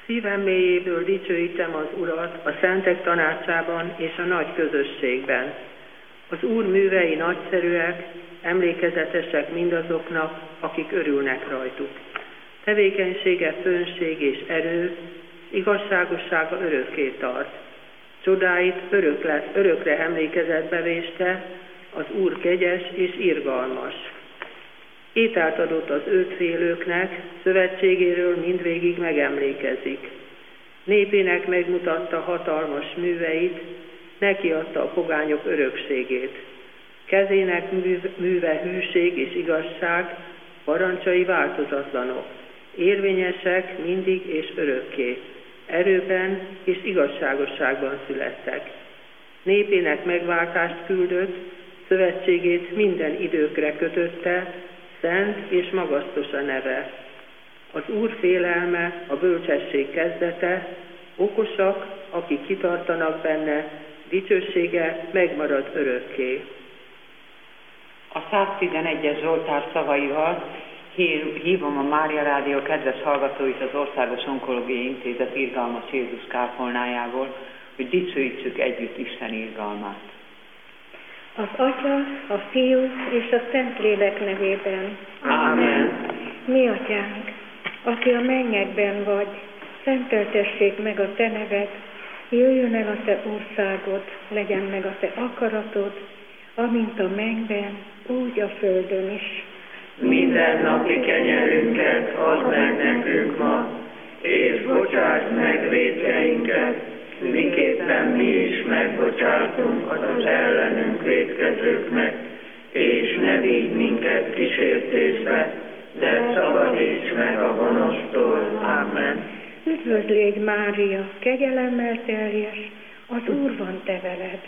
Szívem mélyéből dicsőítem az Urat a szentek tanácsában és a nagy közösségben. Az Úr művei nagyszerűek, emlékezetesek mindazoknak, akik örülnek rajtuk. Tevékenysége fönnség és erő, igazságossága örökké tart. Csodáit örökre emlékezetbe véste, az Úr kegyes és irgalmas. Ételt adott az őt félőknek, szövetségéről mindvégig megemlékezik. Népének megmutatta hatalmas műveit, neki adta a pogányok örökségét. Kezének műve hűség és igazság, parancsai változatlanok, érvényesek mindig és örökké, erőben és igazságosságban születtek. Népének megváltást küldött, szövetségét minden időkre kötötte, szent és magasztos a neve. Az Úr félelme a bölcsesség kezdete, okosak, akik kitartanak benne, dicsősége megmarad örökké. A 111-es Zsoltár szavaival hívom a Mária Rádió kedves hallgatóit az Országos Onkológiai Intézet irgalmas Jézus kápolnájából, hogy dicsőítsük együtt Isten irgalmát. Az Atya, a Fiú és a Szentlélek nevében. Amen. Mi Atyánk, aki a mennyekben vagy, szenteltessék meg a Te neved, jöjjön el a Te országod, legyen meg a Te akaratod, amint a mennyben, úgy a földön is. Minden napi kenyerünket add meg nekünk ma, és bocsásd meg vétkeinket, miképpen mi is megbocsátunk az ellenünk vétkezőknek, és ne vigy minket kísértésbe, de szabadíts meg a gonosztól. Amen. Üdvözlégy Mária, kegyelemmel teljes, az Úr van te veled.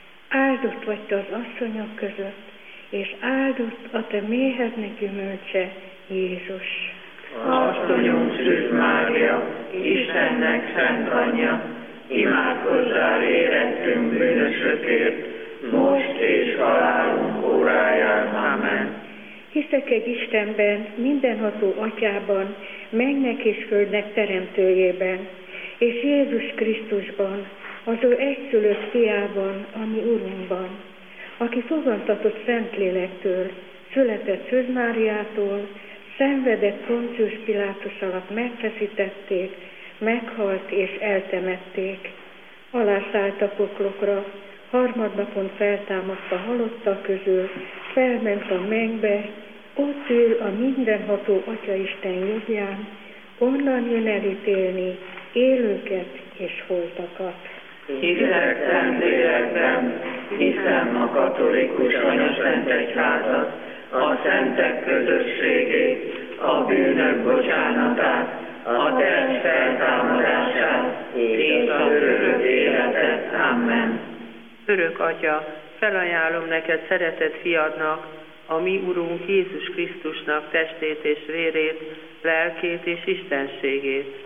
Áldott vagy te az asszonyok között, és áldott a te méhednek gyümölcse, Jézus. Asszonyunk Szűz Mária, Istennek szent anyja, imádkozzál érettünk bűnösökért, most és halálunk óráján. Amen. Hiszek egy Istenben, mindenható Atyában, mennek és földnek teremtőjében, és Jézus Krisztusban, az ő egyszülött fiában, a mi Urunkban, aki fogantatott Szentlélektől, született Szűz Máriától, szenvedett Poncius Pilátus alatt megfeszítették, meghalt és eltemették. Alászállt a poklokra, harmadnapon feltámadt a halottak közül, felment a mennybe, ott ül a mindenható Atyaisten jobbján, onnan jön elítélni élőket és holtakat. Hiszek Szentlélekben, hiszem a katolikus anyaszent egyházat, a szentek közösségét, a bűnök bocsánatát, a test feltámadását és az örök életet. Amen. Örök Atya, felajánlom neked szeretett fiadnak, a mi Urunk Jézus Krisztusnak testét és vérét, lelkét és istenségét.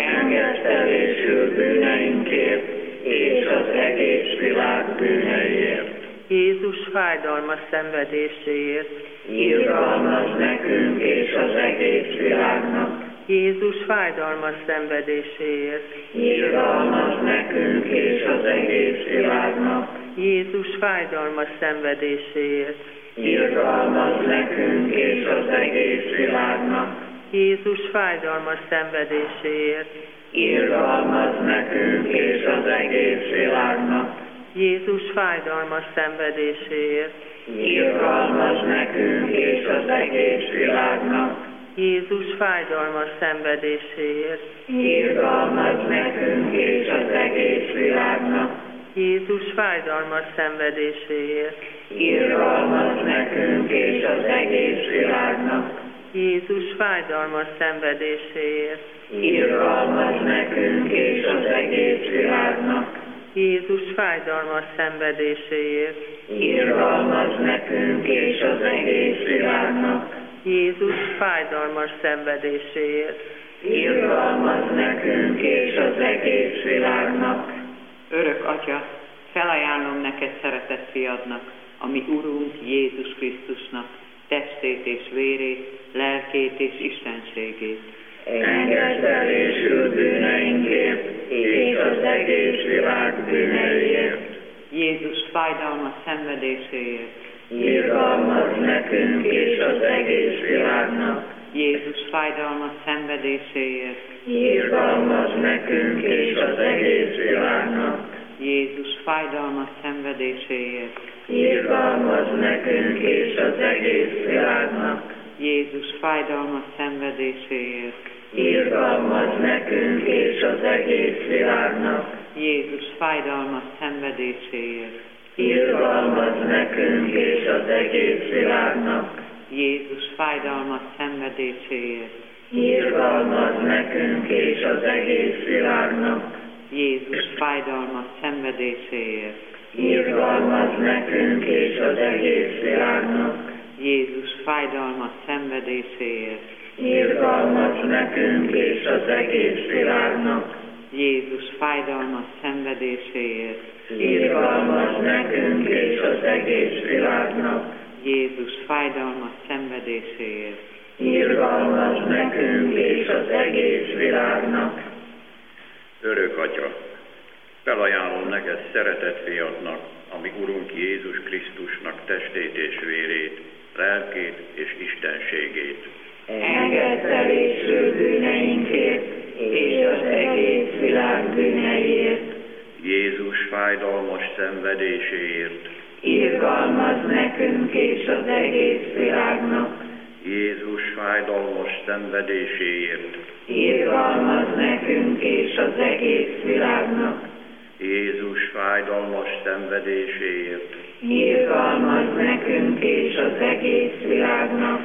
Engedtelésül bűneinkért és az egész világ bűneiért. Jézus fájdalmas szenvedéséért. Irgalmaz nekünk és az egész világnak. Jézus fájdalmas szenvedéséért. Irgalmaz nekünk és az egész világnak. Jézus fájdalmas szenvedéséért. Irgalmaz nekünk és az egész világnak. Jézus fájdalmas szenvedéséért. Irgalmaz nekünk és az egész világnak. Jézus fájdalmas szenvedéséért. Irgalmaz nekünk és az egész világnak. Jézus fájdalmas szenvedéséért. Irgalmaz nekünk és az egész világnak. Jézus fájdalmas szenvedéséért. Irgalmaz nekünk és az egész világnak. Jézus fájdalmas szenvedéséért. Irgalmaz nekünk és az egész világnak. Jézus fájdalmas szenvedéséért. Irgalmaz nekünk és az egész világnak. Jézus fájdalmas szenvedéséért. Irgalmaz nekünk és az egész világnak. Örök Atya, felajánlom neked szeretett fiadnak, a mi Urunk Jézus Krisztusnak, testét és vérét, lelkét és istenségét. Engedd el és bűneinkért, és az egész világ bűneiért. Jézus fájdalmas szenvedéséért. Irgalmazz nekünk és az egész világnak. Jézus fájdalmas szenvedéséért. Irgalmazz nekünk és az egész világnak. Jézus fájdalmas szenvedéséért. Irgalmazz nekünk és az egész világnak. Jézus fájdalmas szenvedéséért. Irgalmazz nekünk és az egész világnak. Jézus fájdalmas szenvedéséért. Irgalmazz nekünk és az egész világnak. Jézus fájdalmas szenvedéséért. Irgalmazz nekünk és az egész világnak. Jézus fájdalmas szenvedéséért. Irgalmazz nekünk és az egész világnak. Jézus fájdalmas szenvedéséért. Irgalmazz nekünk és az egész világnak. Jézus fájdalmas szenvedéséért. Irgalmazz nekünk és az egész világnak. Jézus fájdalmas szenvedéséért. Irgalmazz nekünk és az egész világnak. Örök Atya, felajánlom neked szeretett fiadnak, ami Urunk Jézus Krisztusnak testét és vérét, lelkét és istenségét. Engedd el és bűneinkért, és az egész világ bűneiért. Jézus fájdalmas szenvedéséért. Irgalmazz nekünk és az egész világnak. Jézus fájdalmas szenvedéséért. Irgalmazz nekünk és az egész világnak. Jézus fájdalmas szenvedéséért. Irgalmazz nekünk és az egész világnak.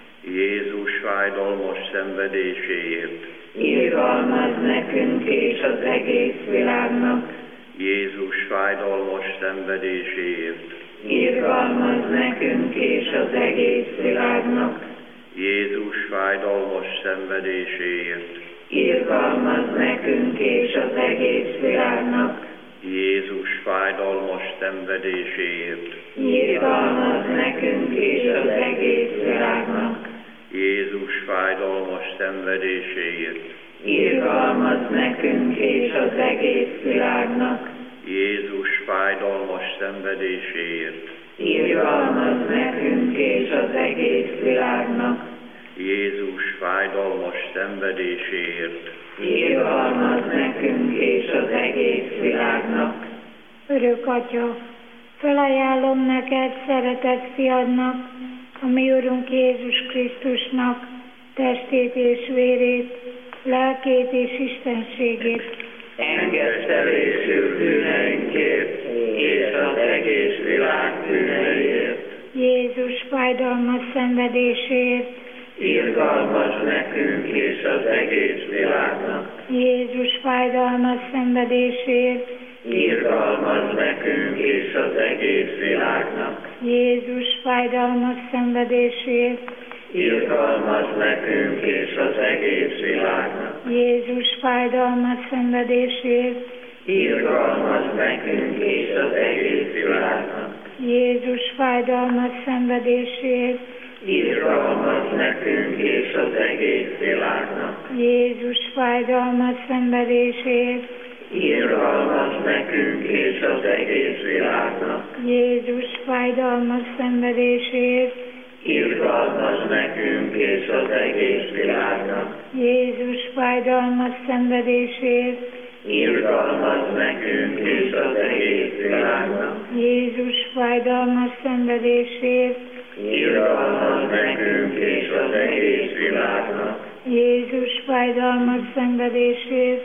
Jézus fájdalmas szenvedéséért. Irgalmazz nekünk és az egész világnak. Jézus fájdalmas szenvedéséért. Irgalmazz nekünk és az egész világnak. Jézus fájdalmas szenvedéséért. Irgalmazz nekünk és az egész világnak. Jézus fájdalmas szenvedéséért. Irgalmazz nekünk és az egész világnak. Jézus fájdalmas szenvedéséért. Irgalmazz nekünk és az egész világnak. Jézus fájdalmas szenvedéséért. Irgalmazz nekünk és az egész világnak. Jézus fájdalmas szenvedéséért. Irgalmazz nekünk és az egész világnak. Örök Atya, felajánlom neked szeretett fiadnak, a mi Urunk Jézus Krisztusnak testét és vérét, lelkét és istenségét. Engedd el és bűneinkért, és az egész világ bűneiért. Jézus fájdalmas szenvedéséért. Irgalmazz nekünk és az egész világnak. Jézus fájdalmas szenvedéséért. Irgalmazz nekünk és az egész világnak. Jézus fájdalmas szenvedéséért. Irgalmazz nekünk és az egész világnak. Jézus fájdalmas szenvedéséért. Irgalmazz nekünk és az egész világnak. Jézus fájdalmas szenvedéséért. Irgalmazz nekünk és az egész világnak. Jézus fájdalmas szenvedéséért. Irgalmazz nekünk és az egész világnak. Jézus fájdalmas szenvedéséért. Irgalmazz nekünk és az egész világnak. Jézus fájdalmas szenvedéséért. Irgalmazz nekünk és az egész világnak. Jézus fájdalmas szenvedéséért. Irgalmazz nekünk és az egész világnak. Jézus fájdalmas szenvedésért.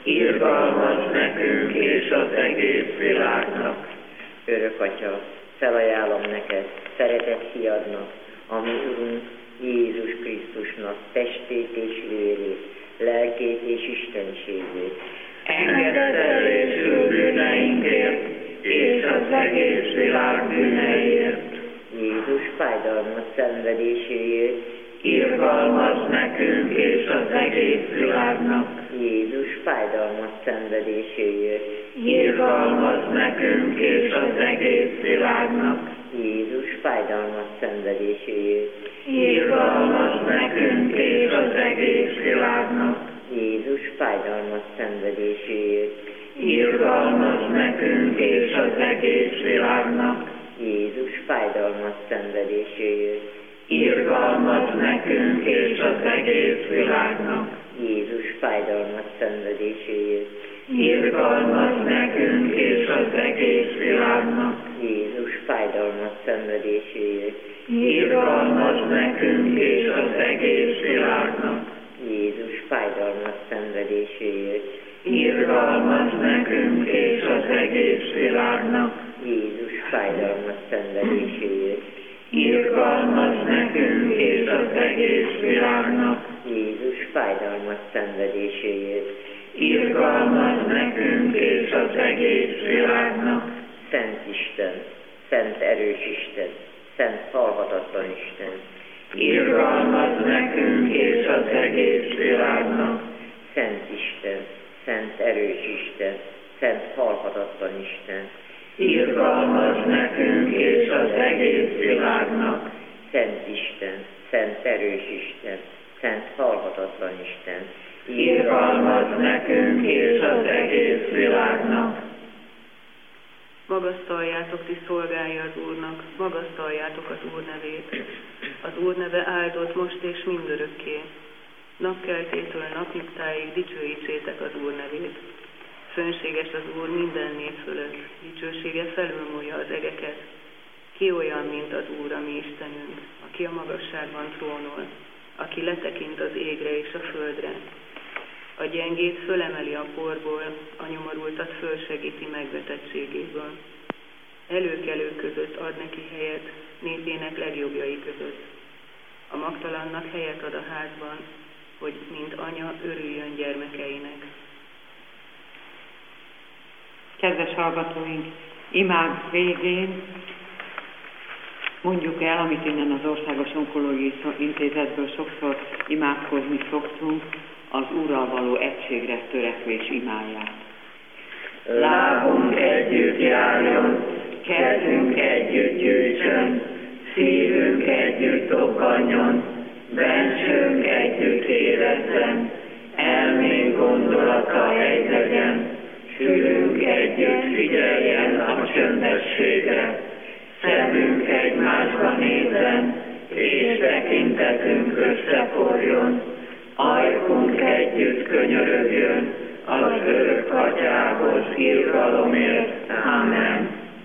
Irgalmazz nekünk és az egész világnak. Örök Atya, felajánlom neked szeretett fiadnak, a mi Urunk Jézus Krisztusnak testét és vérét, lelkét és istenségét. Engedd el és bűneinkért, és az egész világ bűneiért. Jézus fájdalmas szenvedéséért. Irgalmazz nekünk és az egész világnak. Jézus fájdalmas szenvedéséért. Irgalmazz nekünk és az egész világnak. Jézus fájdalmas szenvedéséért. Irgalmazz fájdalmas szenvedéséért, irgalmaz nekünk és az egész világnak. Jézus fájdalmas szenvedéséért, Irgalmaz nekünk és az egész világnak. Jézus fájdalmas szenvedéséért, Irgalmaz nekünk és az egész világnak. Jézus fájdalmas szenvedéséért, Irgalmaz nekünk és az egész világnak. Jézus fájdalmas szenvedéséért, Irgalmaz nekünk és az egész világnak. Jézus fájdalmas szenvedéséért, Irgalmaz nekünk és az egész világnak. Jézus fájdalmas szenvedéséért, Irgalmaz nekünk és az egész világnak. Szent Isten, Szent erős Isten, Szent halhatatlan Isten, Irgalmaz nekünk és az egész világnak. Szent Isten, Szent erős Isten, Szent halhatatlan Isten, Irgalmaz nekünk és az egész világnak. Szent Isten, Szent erős Isten, Szent halhatatlan Isten, Irgalmaz nekünk és az egész világnak. Magasztaljátok ti szolgái az Úrnak, magasztaljátok az Úr nevét. Az Úr neve áldott most és mindörökké. Napkeltétől napnyugtáig dicsőítsétek az Úr nevét. Fönséges az Úr minden nép fölött, dicsősége felülmúlja az egeket. Ki olyan, mint az Úr, a mi Istenünk, aki a magasságban trónol, aki letekint az égre és a földre. A gyengét fölemeli a porból, a nyomorultat fölsegíti megvetettségéből. Előkelők között ad neki helyet, népének legjobbjai között. A magtalannak helyet ad a házban, hogy mint anya örüljön gyermekeinek. Kedves hallgatóink, imád végén mondjuk el, amit innen az Országos Onkológiai Intézetből sokszor imádkozni szoktunk, az Úrral való egységre törekvés imáját. Lábunk együtt járjon, kezünk együtt gyűjtsön, szívünk együtt dobbanjon, bensőnk együtt érezzen, elménk gondolata egy legyen, fülünk együtt figyeljen a csöndességre, szemünk egymásba nézzen, és tekintetünk összeforjon, ajkunk együtt könyörögjön, az örök Atyához irgalomért. Amen.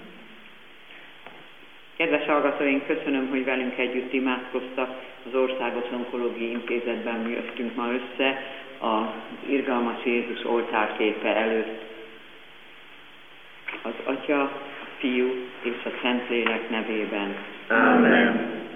Kedves hallgatóink, köszönöm, hogy velünk együtt imádkoztak. Az Országos Onkológiai Intézetben mi jöttünk ma össze az irgalmas Jézus oltárképe előtt. Az Atya, a Fiú és a Szentlélek nevében. Amen.